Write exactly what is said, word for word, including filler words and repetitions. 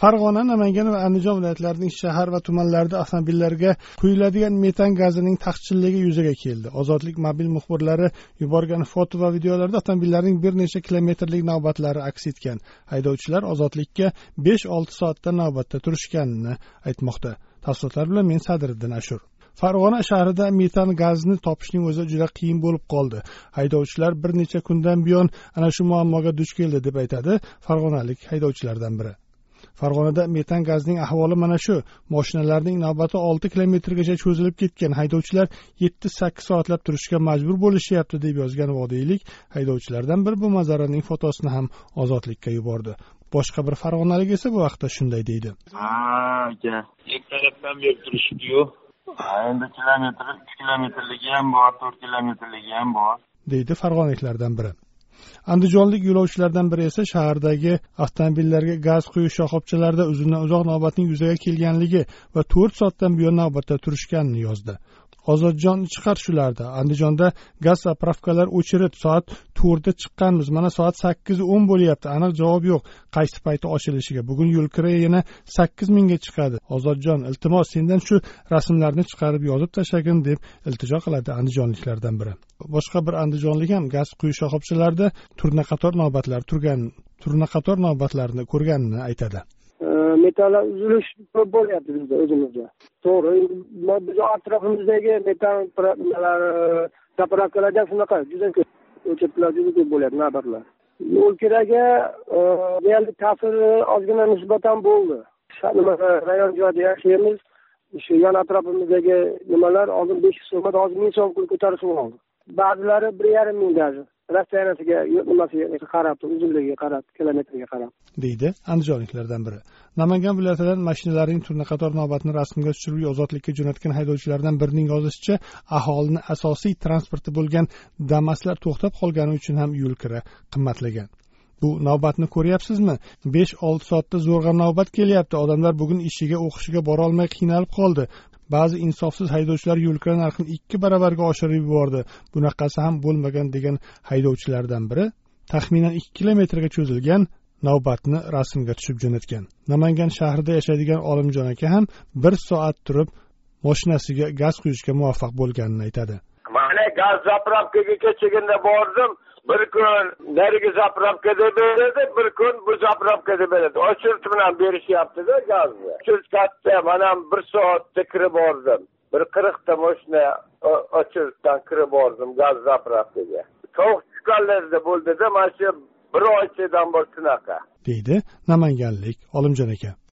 Farg'ona, Namangan va Andijon viloyatlarining shahar va tumanlarida avtomobillarga quyiladigan metan gazining taqchilligi yuzaga keldi. Ozodlik mobil muxbirlari yuborgan foto va videolarda avtomobillarning bir necha kilometrlik navbatlari aks etgan. Haydovchilar Ozodlikka besh olti soatda navbatda turishganini aytmoqda. Tafsilotlar bilan men Sadriddin Ashur. Farg'ona shahrida metan gazini topishning o'zi juda qiyin bo'lib qoldi. Haydovchilar bir necha kundan buyon ana shu muammoga duch keldi deb aytadi farg'onalik haydovchilardan biri. Farg'onada metan gazining ahvoli mana shu. Mashinalarning navbati olti kilometrgacha cho'zilib ketgan. Haydovchilar yetti sakkiz soatlab turishga majbur bo'lishyapti deb yozgan vodiylik haydovchilardan biri bu manzaraning fotosini ham Ozodlikka yubordi. Boshqa bir farg'onalik esa bu vaqtda shunday deydi. Ha, aka, ikki tarafdan berib turishdi-yu. Endi kilometr, uch kilometrligi ham bor, to'rt kilometrligi ham bor, deydi farg'onaliklardan biri. Andijonlik yo'lovchilardan biri esa shahardagi avtomobillarga gaz quyish shoxobchalarida uzundan uzoq navbatning yuzaga kelganligi va to'rt soatdan buyon navbatda turishganini yozdi. Ozodjon chiqar shularda. Andijonda gaz zapravkalar o'chirib soat to'rtda chiqqanmiz. Mana soat sakkiz o'n bo'lyapti. Aniq javob yo'q. Qaysi payti ochilishiga? Bugun yo'l kira yana sakkiz mingga chiqadi. Ozodjon, iltimos sendan shu rasmlarni chiqarib yozib tashlagin deb iltijo qiladi andijonliklardan biri. Boshqa bir andijonlik ham gaz quyish shoxobchalarida turna-qator navbatlar turgan, turna-qator navbatlarni ko'rganini aytadi. Metan uzilish ko'p bo'lyapti bizda o'zimizda. To'g'ri, biz atrofimizdagi metan zapravkalarda shunaqa juda ko'p o'chirishlar juda ko'p bo'lyapti, navbatlar. Yo'l kiraga deyarli ta'siri ozgina nisbatan bo'ldi. Nima rayon joyda yashaymiz, shu yon atrofimizdagi nimalar oldin besh yuz so'm, hozir ming so'm ko'tarishib oldi. Ba'zilari bir yarim ming даже. Rastanasiga, nimasiga qarab, uzunligiga qarab, kilometrga qarab, deydi andijonliklardan biri. Namangan viloyatidan mashinalarning turna-qator navbatni rasmga tushirib Ozodlikka jo'natgan haydovchilardan birining yozishicha, aholini asosiy transporti bo'lgan Damaslar to'xtab qolgani uchun ham yo'l kira qimmatlagan. Bu navbatni ko'ryapsizmi? besh olti soatda zo'rg'a navbat kelyapti. Odamlar bugun ishiga, o'qishiga bora olmay qiynalib qoldi. Ba'zi insofsiz haydovchilar yo'l kira narxini ikki baravarga oshirib yubordi. Bunaqasi ham bo'lmagan degan haydovchilardan biri taxminan ikki kilometrga cho'zilgan navbatni rasmga tushib jo'natgan. Namangan shahrida yashaydigan Olimjon aka ham bir soat turib mashinasiga gaz quyishga muvaffaq bo'lganini aytadi. Mana gaz zapravkaga kechaganda bordim. Bir kun narigi zapravkada beradi, bir kun bu zapravkada beradi. Ochirt bilan berishyapti-da gazni. Chirkatda mana bir soatda kirib bordim. Bir qirqta mashina ochirtdan kirib bordim gaz zapravkaga. Sovuq chiqqanlarda bo'ldi-da, mana shu bir oychadan bor shunaqa, deydi namanganlik Olimjon aka.